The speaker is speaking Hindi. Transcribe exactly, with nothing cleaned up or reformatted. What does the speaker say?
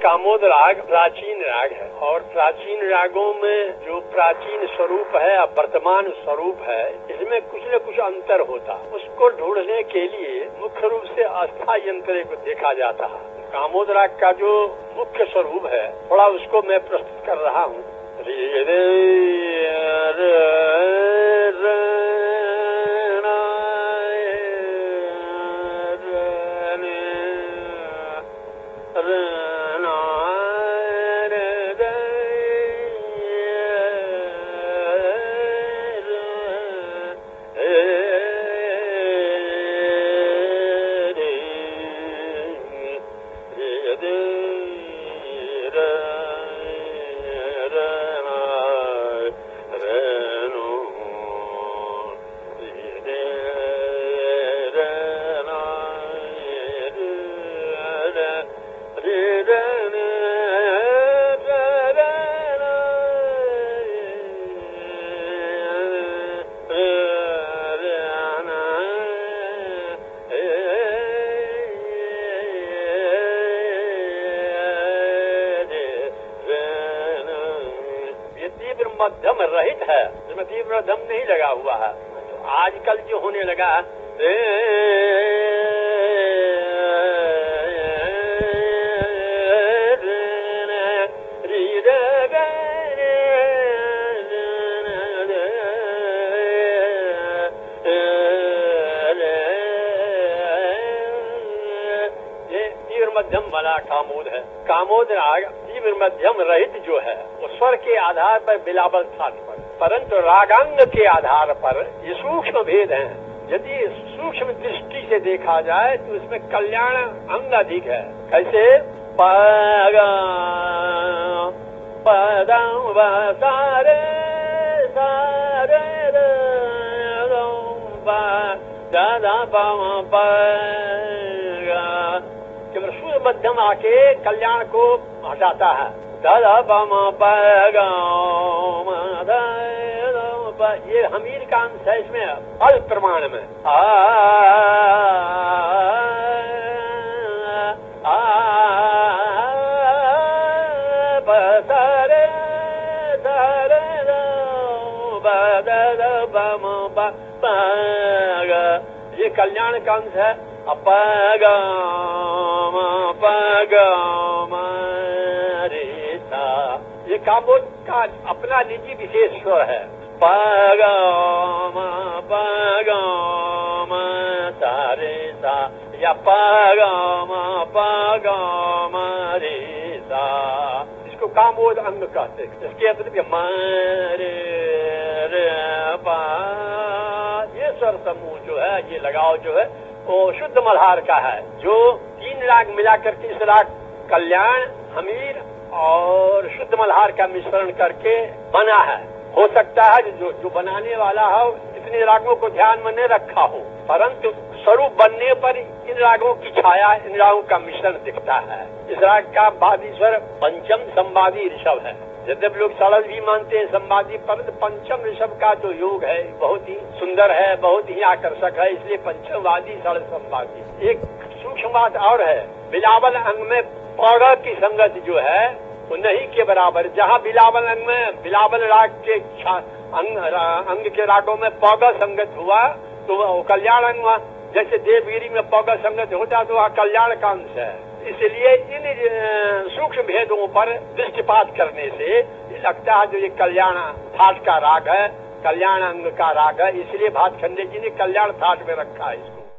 कामोद राग प्राचीन राग है और प्राचीन रागों में जो प्राचीन स्वरूप है और वर्तमान स्वरूप है, इसमें कुछ न कुछ अंतर होता। उसको ढूंढने के लिए मुख्य रूप से अस्थायी अंतरे को देखा जाता है। कामोद राग का जो मुख्य स्वरूप है, थोड़ा उसको मैं प्रस्तुत कर रहा हूँ। रे रे रे रे मध्यम रहित है, इसमें तीव्र दम नहीं लगा हुआ है। आजकल जो होने लगा ये तीव्र मध्यम वाला कामोद है। कामोद राग तीव्र मध्यम रहित जो है वो स्वर के आधार पर बिलावल स्थान पर, परंतु रागांग के आधार पर ये सूक्ष्म भेद हैं। यदि सूक्ष्म दृष्टि से देखा जाए तो इसमें कल्याण अंग अधिक है। कैसे? पग पदम सारे सारे दादा केवल सूर्य मध्यम आके कल्याण को हटाता है। दादा पामा पागा ये हमीर का अंश है, इसमें अल्प प्रमाण में आ, आ, सारे सारे ये कल्याण का अंश है। अपगम अपगम ये कामोद का अपना निजी विशेष स्वर है। पगम पगम सारे सा या पगम पगम रे सा, इसको कामोद अंग कहते हैं। इसके अतिरिक्त मरे रे पा, ये स्वर समूह जो है, ये लगाव जो है वो शुद्ध मल्हार का है, जो तीन राग मिलाकर के इस राग कल्याण, हमीर और शुद्ध मल्हार का मिश्रण करके बना है। हो सकता है जो जो बनाने वाला हो इतने रागों को ध्यान में नहीं रखा हो, परंतु स्वरूप बनने पर इन रागों की छाया, इन रागों का मिश्रण दिखता है। इस राग का वादी स्वर पंचम संवादी ऋषभ है। यद्यपि लोग सरल भी मानते हैं संवादी, परंतु पंचम ऋषभ का जो योग है बहुत ही सुंदर है, बहुत ही आकर्षक है, इसलिए पंचमवादी सरल संवादी। एक सूक्ष्म बात और है, बिलावल अंग में पौड़ की संगत जो है वो नहीं के बराबर। जहाँ बिलावल अंग में बिलावल राग के अंग, अंग के रागों में पौड़ संगत हुआ तो वो कल्याण अंग, जैसे देवगिरी में पौड़ संगत होता तो वह कल्याण का अंश है। इसलिए इन सूक्ष्म भेदों पर दृष्टिपात करने से लगता है जो ये कल्याण थाट का राग है, कल्याण अंग का राग है, इसलिए भातखंडे जी ने कल्याण थाट में रखा है इसको।